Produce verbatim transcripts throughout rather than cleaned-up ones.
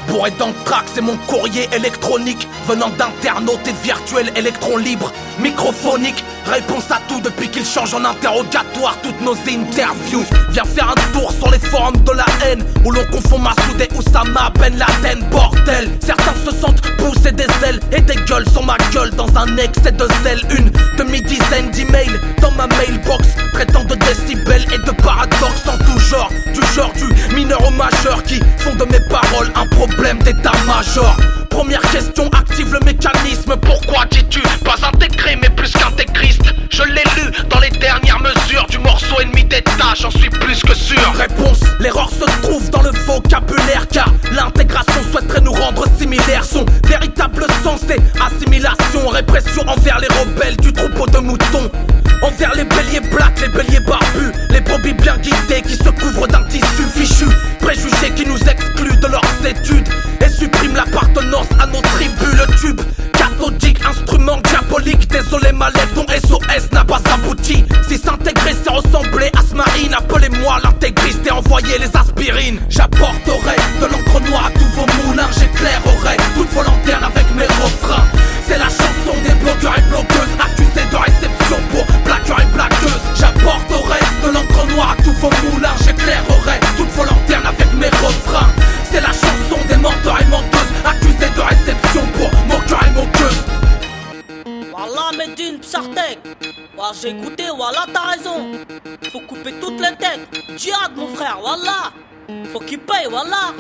Bourré d'anthrax, c'est mon courrier électronique venant d'internautes et virtuels électrons libres, microphoniques. Réponse à tout depuis qu'ils changent en interrogatoire toutes nos interviews. Viens faire un tour sur les forums de la haine où l'on confond Massoud et Oussama Ben Laden. Bordel, certains se sentent pousser des ailes et des gueules sur ma gueule dans un excès de zèle. Une demi-dizaine d'emails dans ma mailbox traitant de décibels et de paradoxes en tout genre, du genre du mineur au majeur qui font de mes paroles un problème d'état-major. Première question, active le mécanisme. Pourquoi dis-tu pas intégré mais plus qu'intégriste? Je l'ai lu dans les dernières mesures du morceau ennemi d'état, j'en suis plus que sûr. Réponse, l'erreur se trouve dans le vocabulaire car l'intégration souhaiterait nous rendre similaires. Son véritable sens c'est assimilation, répression envers les rebelles du troupeau de moutons, envers les béliers blacks, les béliers barbus, les brebis bien guidés qui se couvrent d'un tissu fichu, préjugés qui nous excluent de leurs études et suppriment l'appartenance à nos tribus. Le tube cathodique, instrument diabolique, désolé ma lettre, ton S O S n'a pas abouti. Si s'intégrer c'est ressembler à Smarine, appelez-moi l'intégriste et envoyez les aspirines. J'apporterai de l'encre noire à tous vos moulins, j'éclairerai toute vos lanternes avec mes refrains. C'est la chanson des blogueurs et blogueuses accusés de réception pour blagueurs et blagueuses. J'apporterai de l'encre noire à tous vos moulins, j'éclairerai toutes vos lanternes avec mes refrains. C'est la chanson des menteurs et menteuses accusés de réception pour moqueurs et moqueuses. Wallah Medine Psartek, ouais, j'ai écouté, Wallah t'as raison. Faut couper toutes les têtes. Djihad mon frère, Wallah. Faut qu'il paye, Wallah.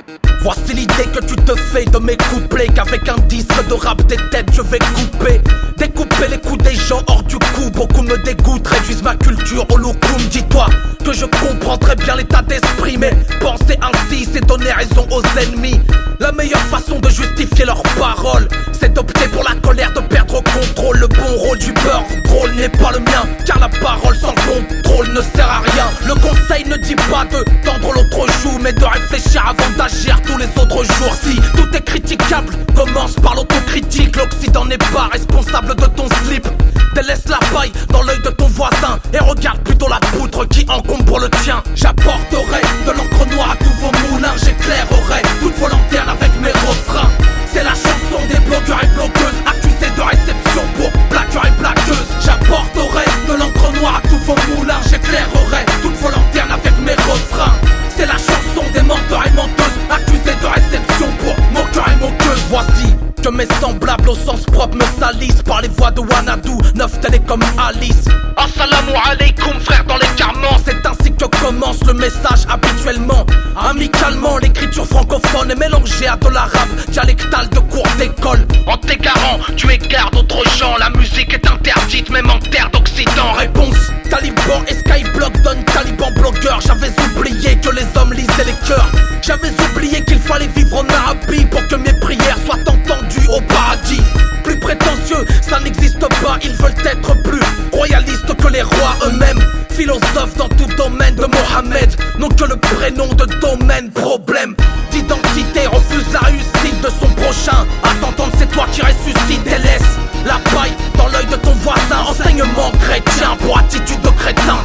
Voici l'idée que tu te fais de mes couplets, qu'avec un disque de rap des têtes je vais couper, découper les coups des gens hors du coup. Beaucoup me dégoûtent, réduisent ma culture au loukoum. Dis-toi que je comprends très bien l'état d'esprit, mais penser ainsi c'est donner raison aux ennemis. La meilleure façon de justifier leurs paroles c'est d'opter pour la colère, de perdre au contrôle. Le bon rôle du beurre drôle n'est pas le mien, car la parole sans contrôle ne sert à rien. Le conseil ne dit pas de tendre l'autre joue, mais de réfléchir avant d'agir tous les autres jours. Si tout est critiquable, commence par l'autocritique. L'Occident n'est pas responsable de ton slip. Délaisse la paille dans l'œil de ton voisin et regarde plutôt la poutre qui encombre le tien. J'apporterai de l'encre noire à tous vos moulins, j'éclairerai toutes vos lanternes avec mes refrains. C'est la chanson des blogueurs et blogueuses accusés de réception pour blagueurs et blagueuses. J'apporterai de l'encre noire à tous vos moulins, j'éclairerai toutes vos lanternes avec mes refrains. C'est la chanson des menteurs et menteuses accusés de réception pour moqueurs et moqueuses. Voici que mes semblables au sens propre me salissent par les voix de Wanadu, neuf télé comme Alice. Assalamu alaikum frère dans les carments, c'est ainsi que commence le message habituellement. Amicalement, l'écriture francophone est mélangée à de l'arabe dialectal de cours d'école. En t'égarant, tu égares d'autres gens, la musique est interdite même en terre d'Occident. Réponse, Taliban et Skyblock donnent Taliban blogueur. J'avais oublié que les hommes lisaient les cœurs. J'avais oublié qu'il fallait vivre en Arabie pour que mes prières soient entendues au paradis. Plus prétentieux, ça n'existe pas, ils veulent être plus royalistes que les rois eux-mêmes. Philosophes dans tout domaine de Mohamed n'ont que le prénom de domaine. Problème d'identité, refuse la réussite de son prochain. À t'entendre c'est toi qui ressuscite et laisse la paille dans l'œil de ton voisin. Enseignement chrétien pour attitude de crétin.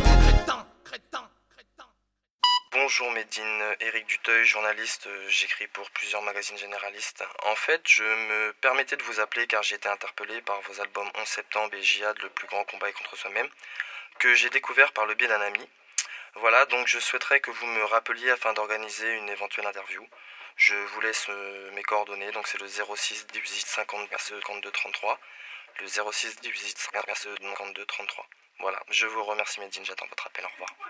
Bonjour Medine, Éric Duteuil, journaliste, j'écris pour plusieurs magazines généralistes. En fait, je me permettais de vous appeler car j'ai été interpellé par vos albums onze septembre et Jihad, le plus grand combat est contre soi-même, que j'ai découvert par le biais d'un ami. Voilà, donc je souhaiterais que vous me rappeliez afin d'organiser une éventuelle interview. Je vous laisse euh, mes coordonnées, donc c'est le zéro six dix-huit cinquante cinquante-deux trente-trois, le zéro six dix-huit cinquante-deux trente-trois. Voilà, je vous remercie Medine, j'attends votre appel, au revoir.